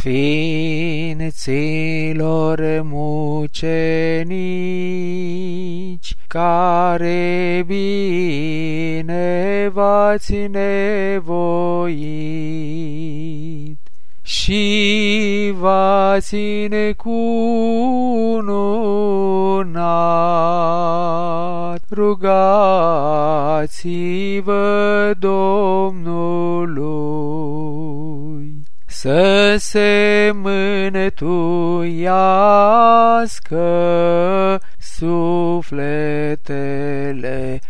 Sfinților mucenici, care bine v-ați nevoit și v-ați necununat, rugați-vă Domnului să se mântuiască sufletele